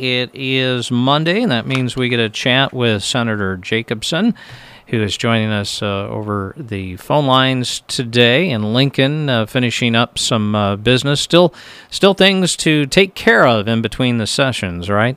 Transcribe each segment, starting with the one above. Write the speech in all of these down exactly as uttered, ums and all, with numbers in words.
It is Monday, and that means we get a chat with Senator Jacobson, who is joining us uh, over the phone lines today in Lincoln, uh, finishing up some uh, business. Still, still things to take care of in between the sessions, right?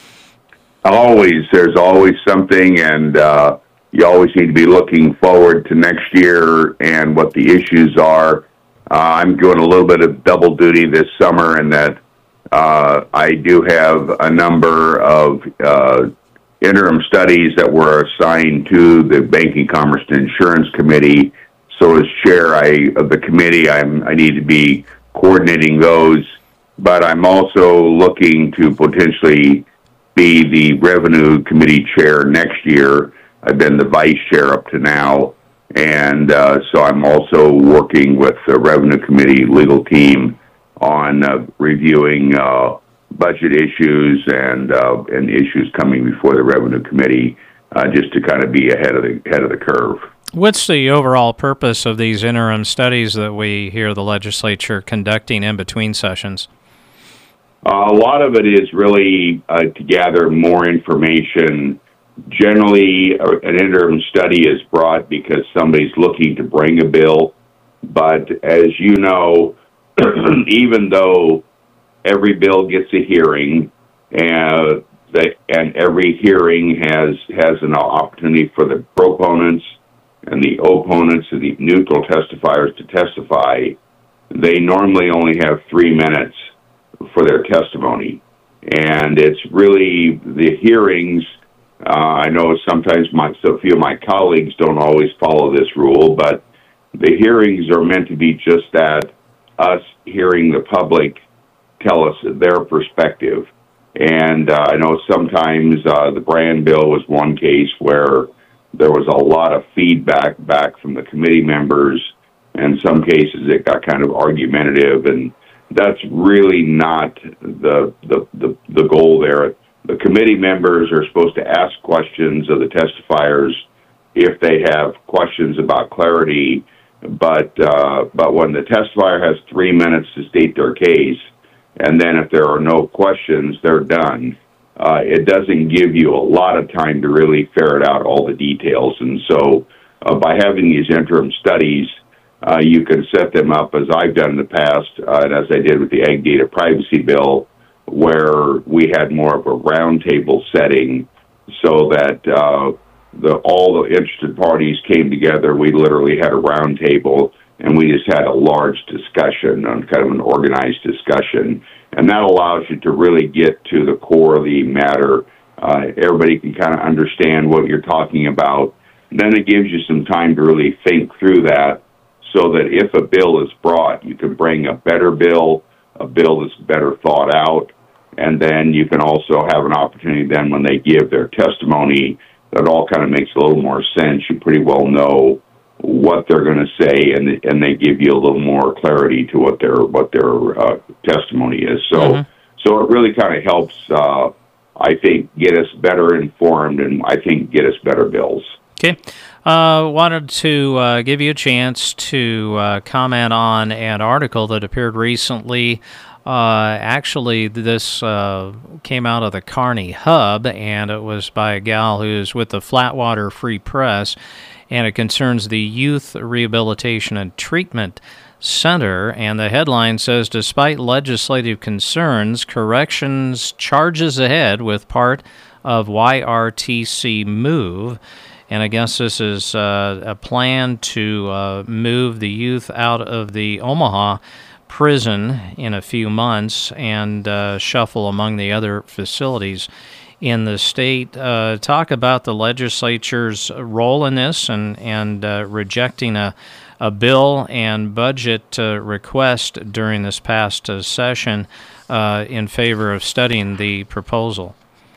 Always. There's always something, and uh, you always need to be looking forward to next year and what the issues are. Uh, I'm doing a little bit of double duty this summer in that uh, I do have a number of uh, interim studies that were assigned to the Banking, Commerce, and Insurance Committee. So as chair I, of the committee, I'm, I need to be coordinating those. But I'm also looking to potentially be the Revenue Committee chair next year. I've been the vice chair up to now. And uh, so I'm also working with the Revenue Committee legal team on uh, reviewing uh, budget issues and uh, and issues coming before the Revenue Committee, uh, just to kind of be ahead of the ahead of the curve. What's the overall purpose of these interim studies that we hear the legislature conducting in between sessions? Uh, a lot of it is really uh, to gather more information. Generally, an interim study is brought because somebody's looking to bring a bill. But as you know, even though every bill gets a hearing, and, they, and every hearing has, has an opportunity for the proponents and the opponents and the neutral testifiers to testify, they normally only have three minutes for their testimony. And it's really the hearings. Uh, I know sometimes my, so few of my colleagues don't always follow this rule, but the hearings are meant to be just that, us hearing the public tell us their perspective. And uh, I know sometimes uh, the Brand bill was one case where there was a lot of feedback back from the committee members. In some cases, it got kind of argumentative, and that's really not the the, the, the goal there. The committee members are supposed to ask questions of the testifiers if they have questions about clarity, but uh, but when the testifier has three minutes to state their case, and then if there are no questions, they're done, uh, it doesn't give you a lot of time to really ferret out all the details. And so uh, by having these interim studies, uh, you can set them up, as I've done in the past, uh, and as I did with the Ag Data Privacy Bill, where we had more of a roundtable setting so that uh, the all the interested parties came together. We literally had a roundtable, and we just had a large discussion, on kind of an organized discussion. And that allows you to really get to the core of the matter. Uh, everybody can kind of understand what you're talking about. And then it gives you some time to really think through that, so that if a bill is brought, you can bring a better bill, a bill that's better thought out. And then you can also have an opportunity then when they give their testimony, that all kind of makes a little more sense. You pretty well know what they're going to say, and and they give you a little more clarity to what their what their uh, testimony is. So mm-hmm. so it really kind of helps, uh, I think, get us better informed, and I think get us better bills. Okay. Uh, wanted to uh, give you a chance to uh, comment on an article that appeared recently. Uh, actually, this uh, came out of the Kearney Hub, and it was by a gal who's with the Flatwater Free Press, and it concerns the Youth Rehabilitation and Treatment Center. And the headline says, despite legislative concerns, corrections charges ahead with part of Y R T C move. And I guess this is uh, a plan to uh, move the youth out of the Omaha prison in a few months and uh, shuffle among the other facilities in the state. Uh, talk about the legislature's role in this and, and uh, rejecting a, a bill and budget uh, request during this past uh, session uh, in favor of studying the proposal.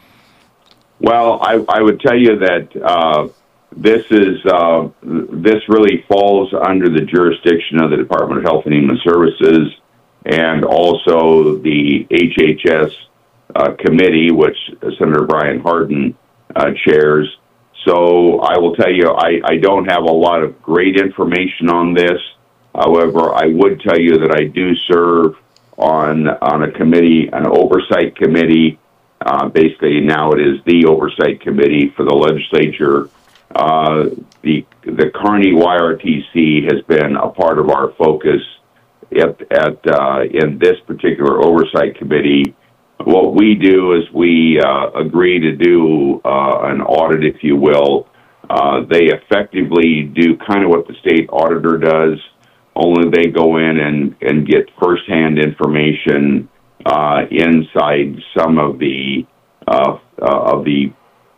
Well, I, I would tell you that uh, this is uh, this really falls under the jurisdiction of the Department of Health and Human Services, and also the H H S uh, committee, which Senator Brian Hardin uh, chairs. So I will tell you, I, I don't have a lot of great information on this. However, I would tell you that I do serve on on a committee, an oversight committee, Uh, basically, now it is the Oversight Committee for the legislature. Uh, the the Kearney Y R T C has been a part of our focus at, at uh, in this particular Oversight Committee. What we do is we uh, agree to do uh, an audit, if you will. Uh, they effectively do kind of what the state auditor does, only they go in and, and get firsthand information uh, inside some of the uh, uh, of the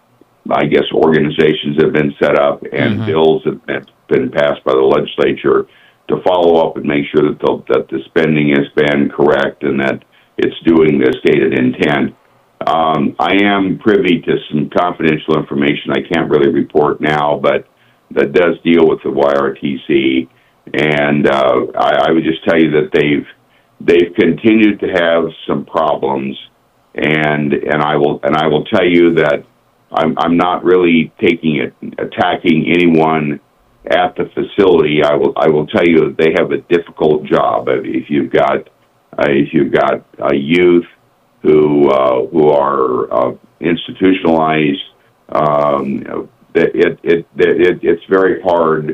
I guess organizations that have been set up and mm-hmm. bills that have been passed by the legislature to follow up and make sure that the, that the spending has been correct and that it's doing the stated intent. Um, I am privy to some confidential information I can't really report now, but that does deal with the Y R T C. And uh, I, I would just tell you that they've they've continued to have some problems, and and I will and I will tell you that I'm I'm not really taking it attacking anyone at the facility. I will I will tell you that they have a difficult job. If you've got uh, if you've got a youth who uh, who are uh, institutionalized, um, it, it it it it's very hard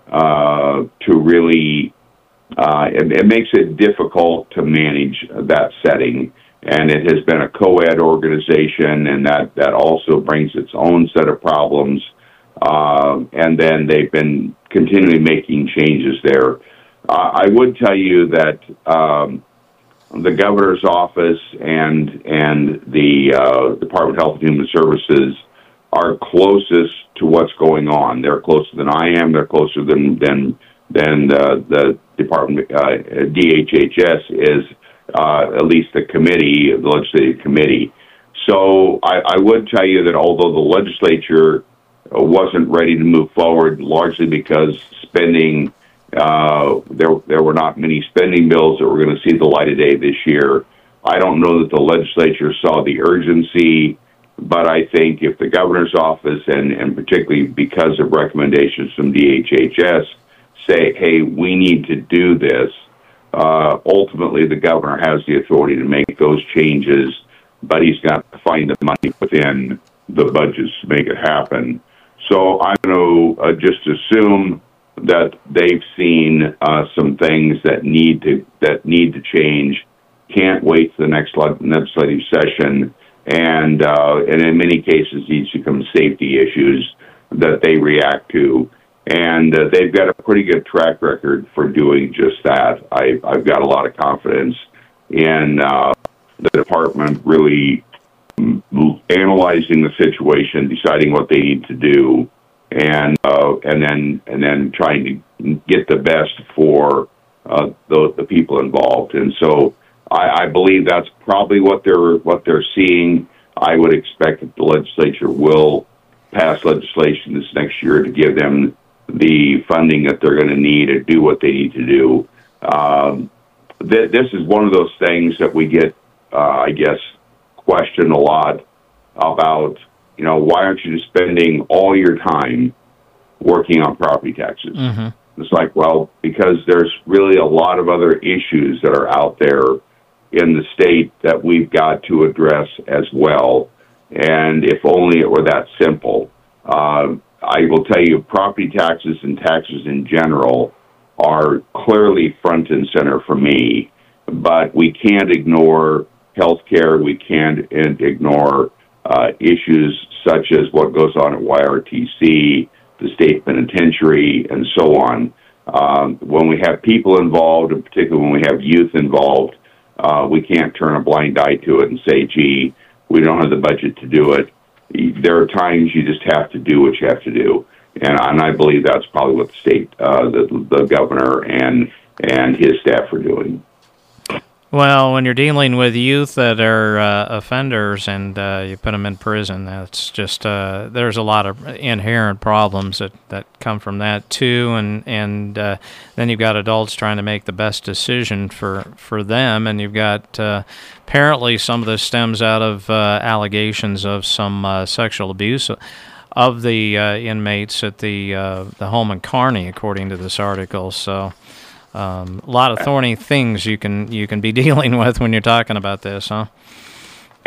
uh, to really. Uh, it, it makes it difficult to manage that setting. And it has been a co-ed organization, and that, that also brings its own set of problems. Uh, and then they've been continually making changes there. Uh, I would tell you that um, the governor's office and and the uh, Department of Health and Human Services are closest to what's going on. They're closer than I am. They're closer than than than uh, the Department uh, D H H S is. Uh, at least the committee, the legislative committee. So I, I would tell you that although the legislature uh, wasn't ready to move forward, largely because spending, uh, there there were not many spending bills that were going to see the light of day this year. I don't know that the legislature saw the urgency, but I think if the governor's office, and, and particularly because of recommendations from D H H S, say, hey, we need to do this, Uh, ultimately, the governor has the authority to make those changes, but he's got to find the money within the budgets to make it happen. So I'm going to uh, just assume that they've seen uh, some things that need to that need to change. Can't wait for the next legislative session, and uh, and in many cases, these become safety issues that they react to. And uh, they've got a pretty good track record for doing just that. I, I've got a lot of confidence in uh, the department really analyzing the situation, deciding what they need to do, and uh, and then and then trying to get the best for uh, the, the people involved. And so I, I believe that's probably what they're what they're seeing. I would expect that the legislature will pass legislation this next year to give them the funding that they're going to need to do what they need to do. Um, th- this is one of those things that we get, uh, I guess, questioned a lot about, you know, why aren't you just spending all your time working on property taxes? Mm-hmm. It's like, well, because there's really a lot of other issues that are out there in the state that we've got to address as well. And if only it were that simple. Uh, I will tell you, property taxes and taxes in general are clearly front and center for me, but we can't ignore healthcare. We can't ignore uh, issues such as what goes on at Y R T C, the state penitentiary, and so on. Um, when we have people involved, and particularly when we have youth involved, uh, we can't turn a blind eye to it and say, gee, we don't have the budget to do it. There are times you just have to do what you have to do, and, and I believe that's probably what the state, uh, the, the governor, and and his staff are doing. Well, when you're dealing with youth that are uh, offenders and uh, you put them in prison, that's just uh, there's a lot of inherent problems that, that come from that too, and and uh, then you've got adults trying to make the best decision for, for them, and you've got uh, apparently some of this stems out of uh, allegations of some uh, sexual abuse of the uh, inmates at the uh, the home in Kearney, according to this article. So. Um, a lot of thorny things you can you can be dealing with when you're talking about this, huh?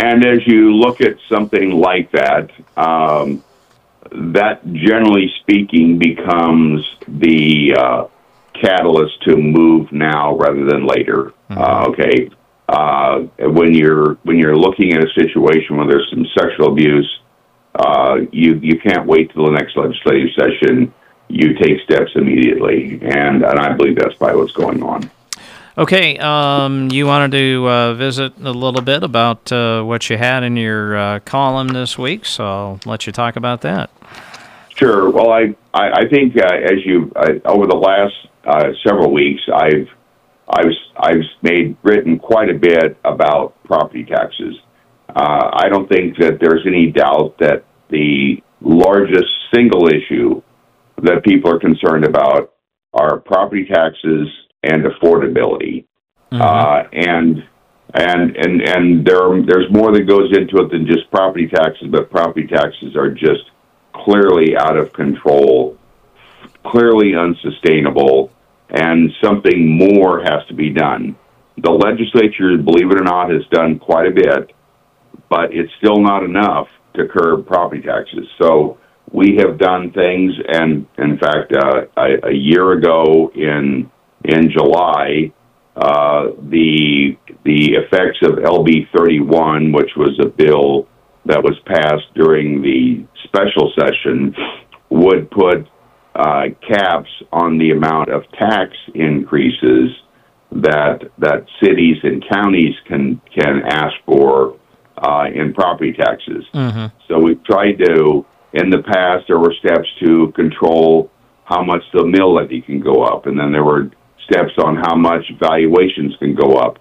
and as you look at something like that, um, that generally speaking becomes the uh, catalyst to move now rather than later. Mm-hmm. Uh, okay, uh, when you're when you're looking at a situation where there's some sexual abuse, uh, you you can't wait till the next legislative session. You take steps immediately, and and I believe that's probably what's going on. Okay, um, you wanted to uh, visit a little bit about uh, what you had in your uh, column this week, so I'll let you talk about that. Sure. Well, I I, I think uh, as you uh, over the last uh, several weeks, I've I've I've made written quite a bit about property taxes. Uh, I don't think that there's any doubt that the largest single issue that people are concerned about are property taxes and affordability. Mm-hmm. Uh, and and and and there there's more that goes into it than just property taxes, but property taxes are just clearly out of control, clearly unsustainable, and something more has to be done. The legislature, believe it or not, has done quite a bit, but it's still not enough to curb property taxes. So we have done things, and in fact, uh, a, a year ago in in July, uh, the the effects of L B thirty-one, which was a bill that was passed during the special session, would put uh, caps on the amount of tax increases that that cities and counties can can ask for uh, in property taxes. Mm-hmm. So we've tried to. In the past, there were steps to control how much the mill levy can go up, and then there were steps on how much valuations can go up.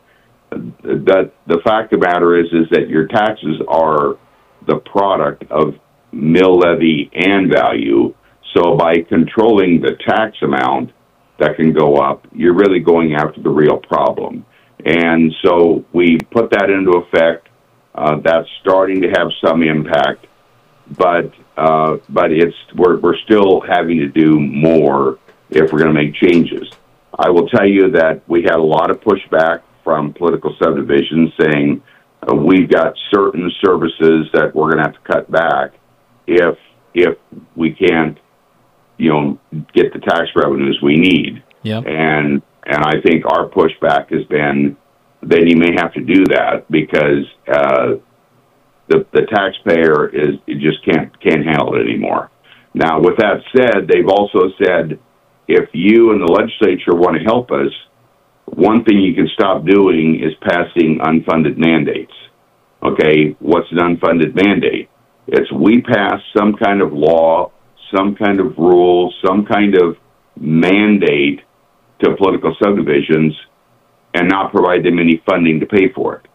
The, the fact of the matter is, is that your taxes are the product of mill levy and value. So by controlling the tax amount that can go up, you're really going after the real problem. And so we put that into effect. Uh, that's starting to have some impact. But uh, but it's we're we're still having to do more if we're going to make changes. I will tell you that we had a lot of pushback from political subdivisions saying uh, we've got certain services that we're going to have to cut back if if we can't, you know, get the tax revenues we need. Yep. And and I think our pushback has been that you may have to do that because. Uh, The, the taxpayer is it just can't can't handle it anymore. Now, with that said, they've also said if you and the legislature want to help us, one thing you can stop doing is passing unfunded mandates. Okay, what's an unfunded mandate? It's we pass some kind of law, some kind of rule, some kind of mandate to political subdivisions and not provide them any funding to pay for it.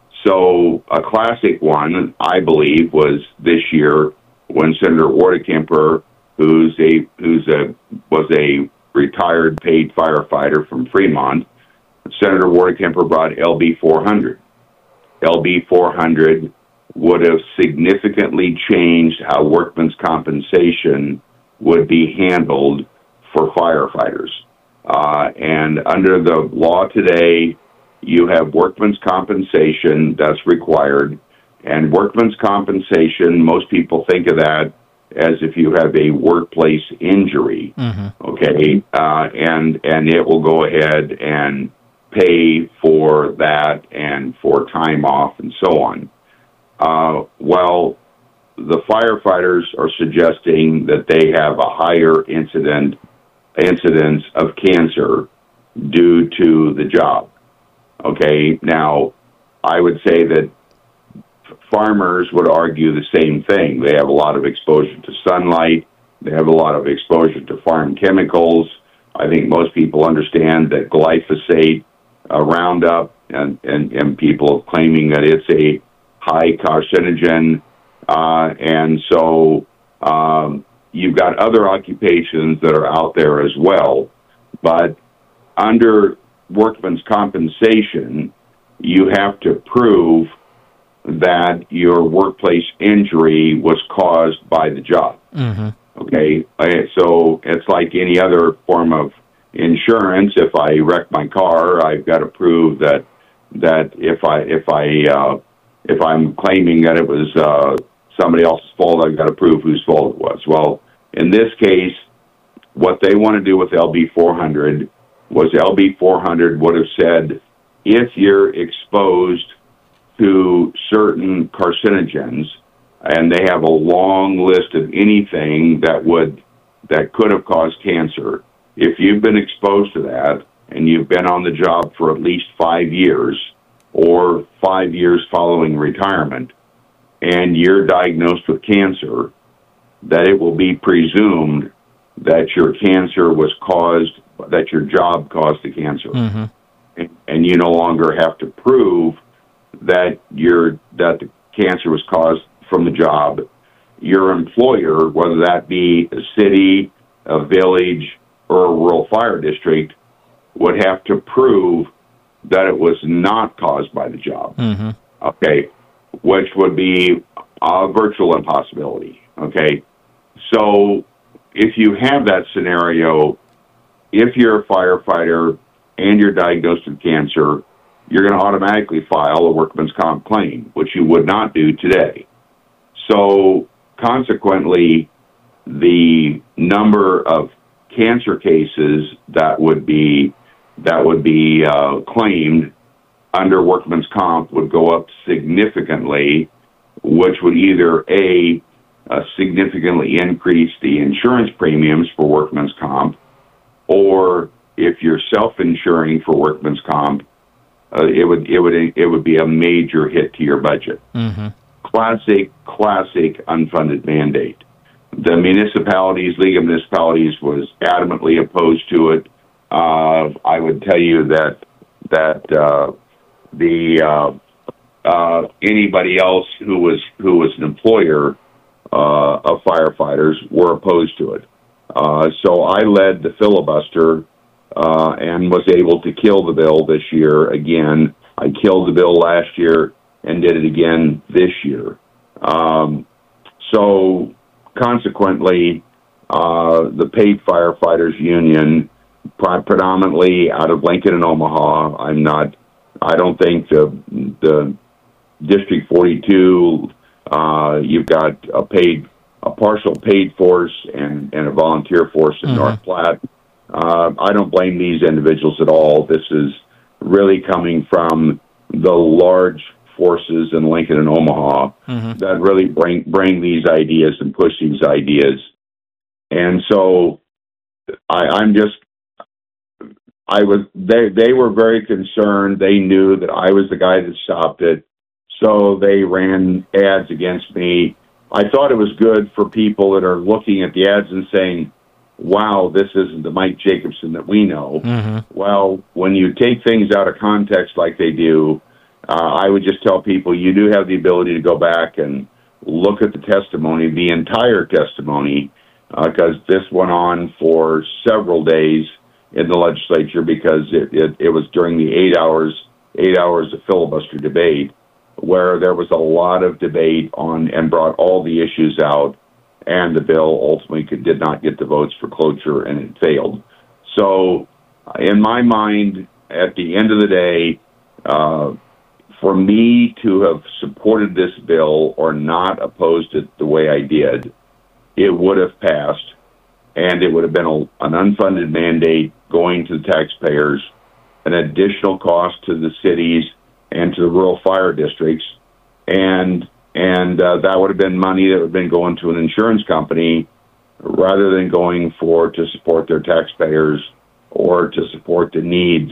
So a classic one, I believe, was this year when Senator Wardekamper, who's a who's a was a retired paid firefighter from Fremont, Senator Wardekamper brought L B four hundred. L B four hundred would have significantly changed how workman's compensation would be handled for firefighters. Uh, and under the law today, you have workman's compensation that's required, and workman's compensation, most people think of that as if you have a workplace injury, mm-hmm. okay, uh, and and it will go ahead and pay for that and for time off and so on. Uh, well, the firefighters are suggesting that they have a higher incident incidence of cancer due to the job. Okay, now, I would say that farmers would argue the same thing. They have a lot of exposure to sunlight. They have a lot of exposure to farm chemicals. I think most people understand that glyphosate, uh, Roundup, and, and, and people claiming that it's a high carcinogen. Uh, and so um, you've got other occupations that are out there as well. But under workman's compensation, you have to prove that your workplace injury was caused by the job. Mm-hmm. Okay, so it's like any other form of insurance. If I wreck my car, I've got to prove that that if I if I uh, if I'm claiming that it was uh, somebody else's fault, I've got to prove whose fault it was. Well, in this case, what they want to do with L B four hundred was L B four hundred would have said, if you're exposed to certain carcinogens, and they have a long list of anything that would that could have caused cancer. If you've been exposed to that and you've been on the job for at least five years or five years following retirement, and you're diagnosed with cancer, that it will be presumed that your cancer was caused, that your job caused the cancer. Mm-hmm. And, and you no longer have to prove that your that the cancer was caused from the job. Your employer, whether that be a city, a village, or a rural fire district, would have to prove that it was not caused by the job. Mm-hmm. Okay, which would be a virtual impossibility. Okay, so if you have that scenario, if you're a firefighter and you're diagnosed with cancer, you're going to automatically file a workman's comp claim, which you would not do today. So consequently, the number of cancer cases that would be that would be uh, claimed under workman's comp would go up significantly, which would either a uh, significantly increase the insurance premiums for workman's comp, or if you're self-insuring for workman's comp, uh, it would it would it would be a major hit to your budget. Mm-hmm. Classic, classic unfunded mandate. The municipalities, League of Municipalities, was adamantly opposed to it. Uh, I would tell you that that uh, the uh, uh, anybody else who was who was an employer uh, of firefighters were opposed to it. Uh, so I led the filibuster uh, and was able to kill the bill this year again. I killed the bill last year and did it again this year. Um, so consequently, uh, the Paid Firefighters Union, pre- predominantly out of Lincoln and Omaha, I'm not, I don't think the, the District forty-two, uh, you've got a paid, a partial paid force and, and a volunteer force in mm-hmm. North Platte. Uh, I don't blame these individuals at all. This is really coming from the large forces in Lincoln and Omaha mm-hmm. that really bring bring these ideas and push these ideas. And so I, I'm just, I was, they, they were very concerned. They knew that I was the guy that stopped it. So they ran ads against me. I thought it was good for people that are looking at the ads and saying, wow, this isn't the Mike Jacobson that we know. Mm-hmm. Well, when you take things out of context like they do, uh, I would just tell people you do have the ability to go back and look at the testimony, the entire testimony, because uh, this went on for several days in the legislature because it, it, it was during the eight hours, eight hours of filibuster debate where there was a lot of debate on and brought all the issues out, and the bill ultimately could, did not get the votes for cloture, and it failed. So in my mind, at the end of the day, uh, for me to have supported this bill or not opposed it the way I did, it would have passed, and it would have been a, an unfunded mandate going to the taxpayers, an additional cost to the cities and to the rural fire districts, and and uh, that would have been money that would have been going to an insurance company rather than going for to support their taxpayers or to support the needs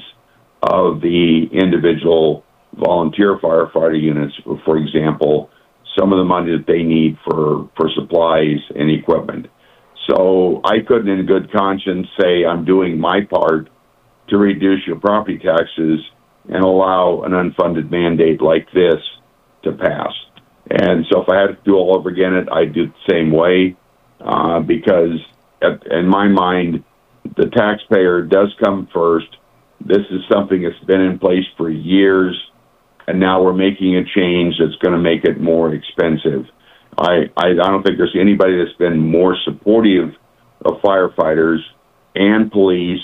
of the individual volunteer firefighter units, for example, some of the money that they need for, for supplies and equipment. So I couldn't in good conscience say I'm doing my part to reduce your property taxes and allow an unfunded mandate like this to pass. And so if I had to do all over again, I'd do it the same way uh, because at, in my mind, the taxpayer does come first. This is something that's been in place for years, and now we're making a change that's going to make it more expensive. I, I, I don't think there's anybody that's been more supportive of firefighters and police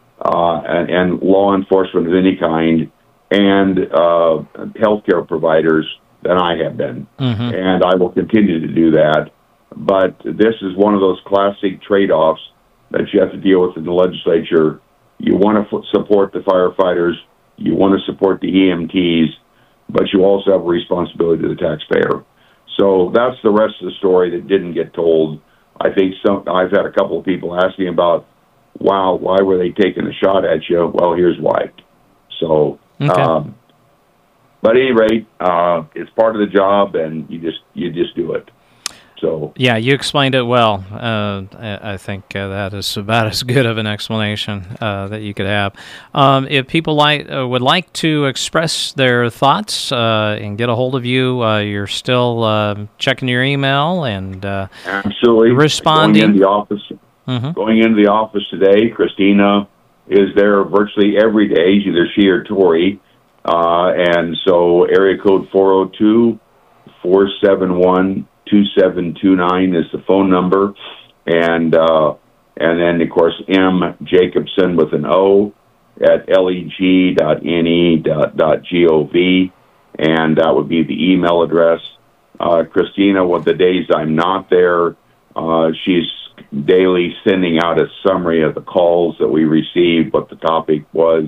uh, and, and law enforcement of any kind and uh, healthcare providers than I have been. Mm-hmm. And I will continue to do that. But this is one of those classic trade-offs that you have to deal with in the legislature. You want to f- support the firefighters, you want to support the E M Ts, but you also have a responsibility to the taxpayer. So that's the rest of the story that didn't get told. I think some. I've had a couple of people ask me about, wow, why were they taking a shot at you? Well, here's why. So, okay. um, but at any rate, uh, it's part of the job, and you just you just do it. So yeah, you explained it well. Uh, I, I think uh, that is about as good of an explanation uh, that you could have. Um, if people like uh, would like to express their thoughts uh, and get a hold of you, uh, you're still uh, checking your email and uh, absolutely responding. Going in the office, mm-hmm. going into the office today, Christina is there virtually every day, either she or Tori, uh, and so area code four oh two, four seven one, two seven two nine is the phone number, and uh, and then of course M Jacobson with an O at leg dot n e dot gov, and that would be the email address. Uh, Christina, with the days I'm not there, uh, she's daily sending out a summary of the calls that we received, what the topic was,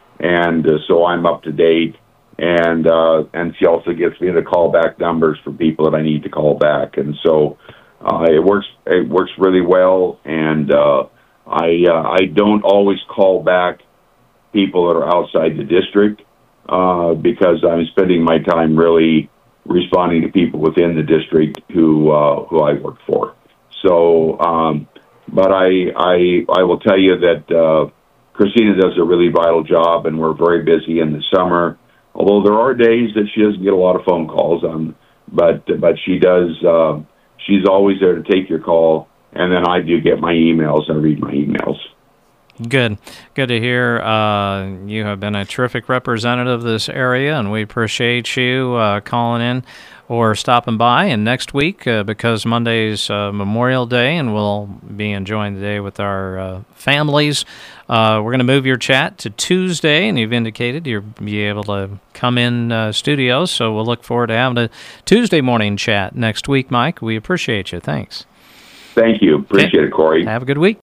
and uh, so I'm up to date. And uh, and she also gets me the callback numbers for people that I need to call back, and so uh, it works. It works really well. And uh, I uh, I don't always call back people that are outside the district uh, because I'm spending my time really responding to people within the district who uh, who I work for. So, um, but I I I will tell you that uh, Christina does a really vital job, and we're very busy in the summer. Although there are days that she doesn't get a lot of phone calls, um, but but she does. Uh, she's always there to take your call, and then I do get my emails. I read my emails. Good, good to hear. Uh, you have been a terrific representative of this area, and we appreciate you uh, calling in or stopping by. And next week, uh, because Monday's uh, Memorial Day, and we'll be enjoying the day with our uh, families, uh, we're going to move your chat to Tuesday, and you've indicated you'll be able to come in uh, studio, so we'll look forward to having a Tuesday morning chat next week, Mike. We appreciate you. Thanks. Thank you. Appreciate okay. it, Corey. Have a good week.